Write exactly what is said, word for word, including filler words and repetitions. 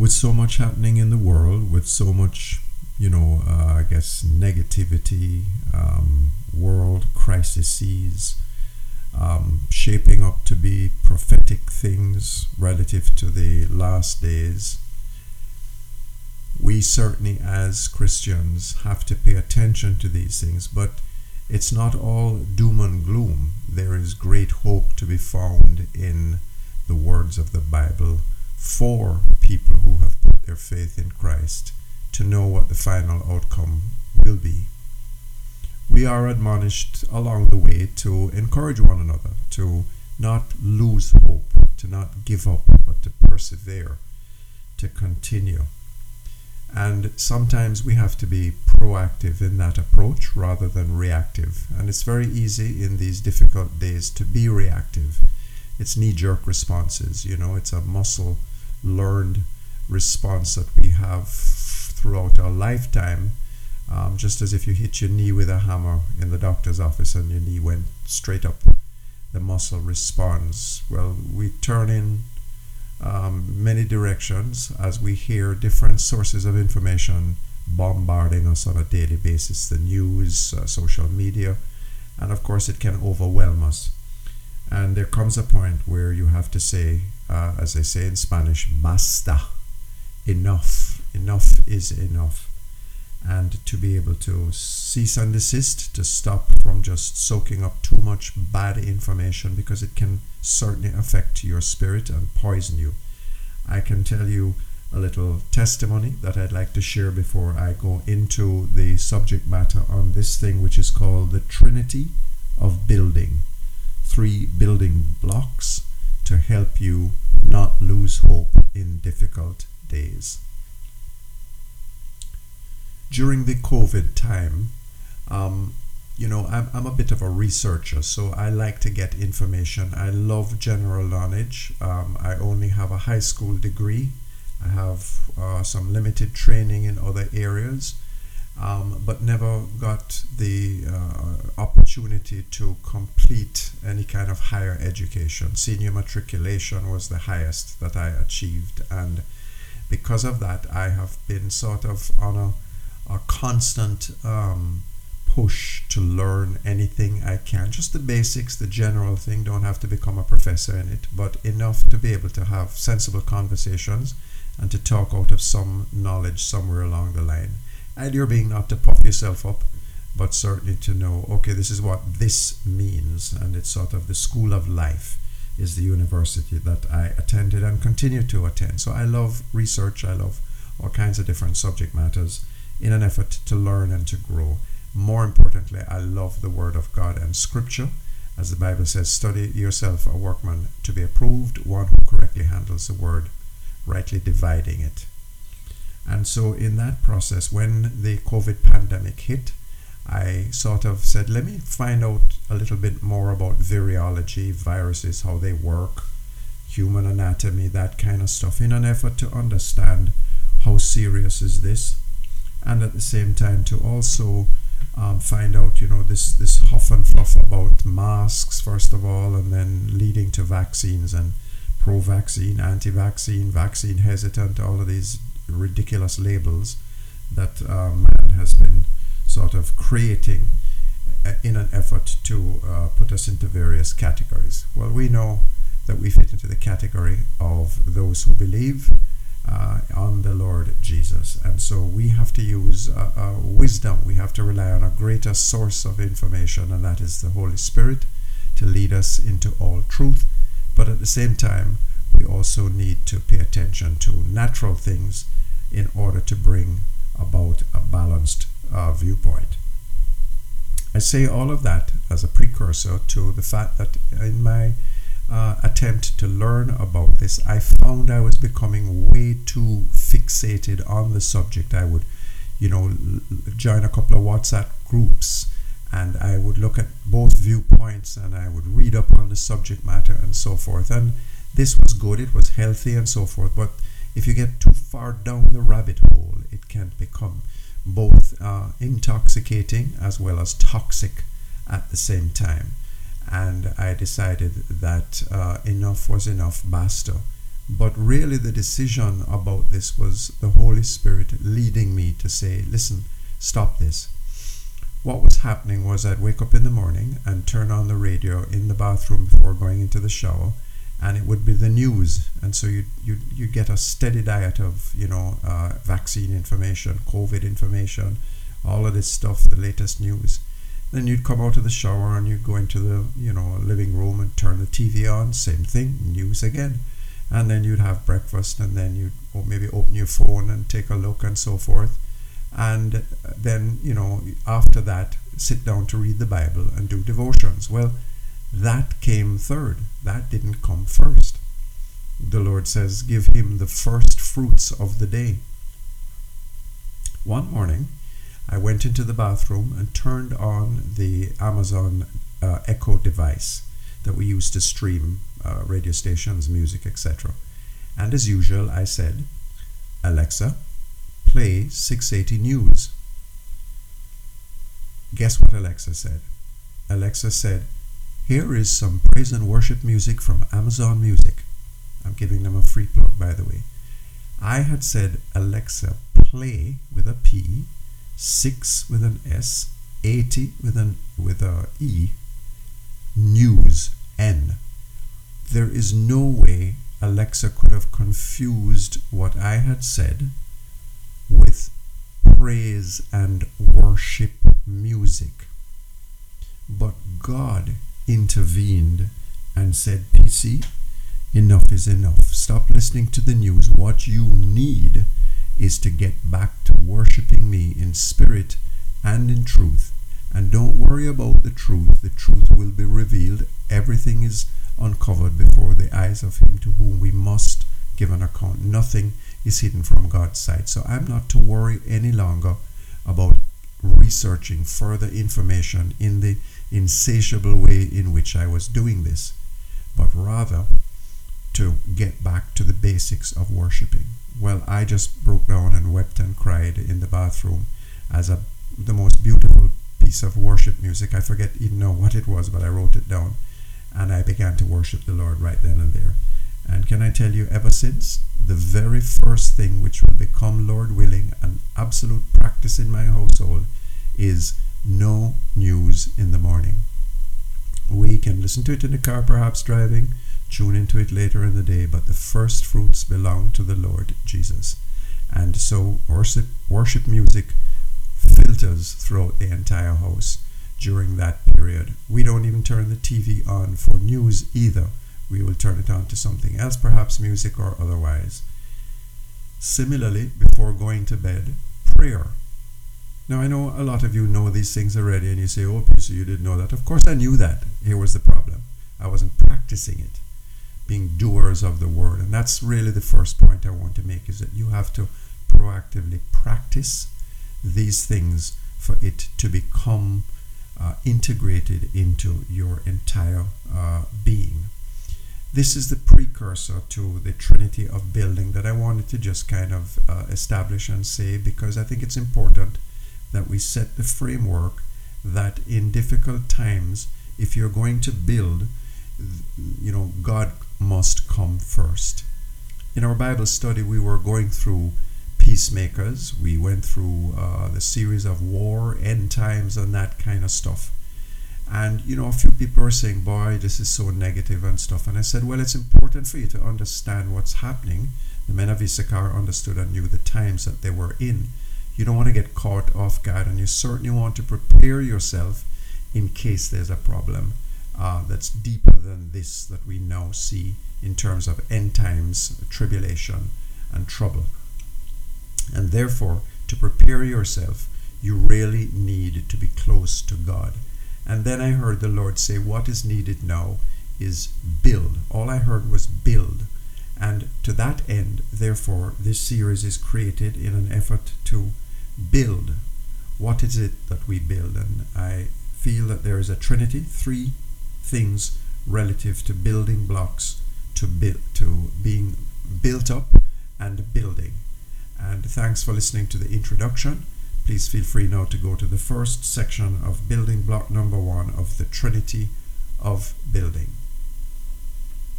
with so much happening in the world, with so much, you know, uh, I guess, negativity, um, world crises, um, shaping up to be prophetic things relative to the last days, we certainly as Christians have to pay attention to these things, but it's not all doom and gloom. There is great hope to be found in the words of the Bible for people who have put their faith in Christ to know what the final outcome will be. We are admonished along the way to encourage one another, to not lose hope, to not give up, but to persevere, to continue. And sometimes we have to be proactive in that approach rather than reactive. And it's very easy in these difficult days to be reactive. It's knee-jerk responses, you know, it's a muscle learned response that we have throughout our lifetime, um, just as if you hit your knee with a hammer in the doctor's office and your knee went straight up, the muscle responds. Well, we turn in um, many directions as we hear different sources of information bombarding us on a daily basis, the news, uh, social media, and of course it can overwhelm us. And there comes a point where you have to say, uh, as they say in Spanish, basta, enough, enough is enough. And to be able to cease and desist, to stop from just soaking up too much bad information, because it can certainly affect your spirit and poison you. I can tell you a little testimony that I'd like to share before I go into the subject matter on this thing, which is called the Trinity of Building. Three building blocks to help you not lose hope in difficult days. During the COVID time, um, you know, I'm, I'm a bit of a researcher, so I like to get information. I love general knowledge. Um, I only have a high school degree. I have uh, some limited training in other areas, um, but never got the uh, opportunity to complete any kind of higher education. Senior matriculation was the highest that I achieved, and because of that, I have been sort of on a a constant um, push to learn anything I can. Just the basics, the general thing. Don't have to become a professor in it, but enough to be able to have sensible conversations and to talk out of some knowledge somewhere along the line. Idea being not to puff yourself up, but certainly to know, okay, this is what this means. And it's sort of the school of life is the university that I attended and continue to attend. So I love research. I love all kinds of different subject matters in an effort to learn and to grow. More importantly, I love the Word of God and Scripture. As the Bible says, study yourself a workman to be approved, one who correctly handles the Word, rightly dividing it. And so in that process, when the COVID pandemic hit, I sort of said, let me find out a little bit more about virology, viruses, how they work, human anatomy, that kind of stuff, in an effort to understand how serious is this. And at the same time to also um, find out, you know, this, this huff and fluff about masks, first of all, and then leading to vaccines and pro-vaccine, anti-vaccine, vaccine hesitant, all of these ridiculous labels that uh, man has been sort of creating in an effort to uh, put us into various categories. Well, we know that we fit into the category of those who believe Uh, on the Lord Jesus, and so we have to use uh, uh, wisdom. We have to rely on a greater source of information, and that is the Holy Spirit, to lead us into all truth. But at the same time, we also need to pay attention to natural things in order to bring about a balanced uh, viewpoint. I say all of that as a precursor to the fact that in my Uh, attempt to learn about this, I found I was becoming way too fixated on the subject. I would, you know, l- join a couple of WhatsApp groups, and I would look at both viewpoints, and I would read up on the subject matter and so forth. And this was good, it was healthy and so forth. But if you get too far down the rabbit hole, it can become both uh, intoxicating as well as toxic at the same time. And I decided that uh, enough was enough, basta. But really the decision about this was the Holy Spirit leading me to say, listen, stop this. What was happening was I'd wake up in the morning and turn on the radio in the bathroom before going into the shower, and it would be the news. And so you you you get a steady diet of, you know, uh, vaccine information, COVID information, all of this stuff, the latest news. Then you'd come out of the shower and you'd go into the, you know, living room and turn the T V on, same thing, news again. And then you'd have breakfast, and then you'd or maybe open your phone and take a look and so forth. And then, you know, after that, sit down to read the Bible and do devotions. Well, that came third. That didn't come first. The Lord says, give him the first fruits of the day. One morning, I went into the bathroom and turned on the Amazon uh, Echo device that we use to stream uh, radio stations, music, et cetera. And as usual, I said, Alexa, play six eighty News. Guess what Alexa said? Alexa said, here is some praise and worship music from Amazon Music. I'm giving them a free plug, by the way. I had said, Alexa, play with a P, six with an S, eighty with an with a E, News, N. There is no way Alexa could have confused what I had said with praise and worship music. But God intervened and said, P C, enough is enough. Stop listening to the news. What you need is to get back to worshiping me in spirit and in truth. And don't worry about the truth. The truth will be revealed. Everything is uncovered before the eyes of him to whom we must give an account. Nothing is hidden from God's sight. So I'm not to worry any longer about researching further information in the insatiable way in which I was doing this, but rather to get back to the basics of worshiping. Well, I just broke down and wept and cried in the bathroom as a the most beautiful piece of worship music. I forget even know what it was, but I wrote it down, and I began to worship the Lord right then and there. And can I tell you, ever since, the very first thing which will become, Lord willing, an absolute practice in my household is no news in the morning. We can listen to it in the car, perhaps driving, tune into it later in the day, but the first fruits belong to the Lord Jesus. And so worship, worship music filters throughout the entire house during that period. We don't even turn the T V on for news either. We will turn it on to something else, perhaps music or otherwise. Similarly, before going to bed, prayer. Now, I know a lot of you know these things already, and you say, oh, so you didn't know that. Of course I knew that. Here was the problem. I wasn't practicing it, being doers of the word. And that's really the first point I want to make, is that you have to proactively practice these things for it to become uh, integrated into your entire uh, being. This is the precursor to the Trinity of building that I wanted to just kind of uh, establish and say, because I think it's important that we set the framework that in difficult times, if you're going to build, you know, God must come first. In our Bible study, we were going through peacemakers. We went through uh, the series of war, end times, and that kind of stuff. And, you know, a few people are saying, boy, this is so negative and stuff. And I said, well, it's important for you to understand what's happening. The men of Issachar understood and knew the times that they were in. You don't want to get caught off guard, and you certainly want to prepare yourself in case there's a problem uh, that's deeper than this that we now see in terms of end times, tribulation, and trouble. And therefore, to prepare yourself, you really need to be close to God. And then I heard the Lord say, what is needed now is build. All I heard was build. And to that end, therefore, this series is created in an effort to build. What is it that we build? And I feel that there is a trinity, three things relative to building blocks, to build, to being built up and building. And thanks for listening to the introduction. Please feel free now to go to the first section of building block number one of the Trinity of building.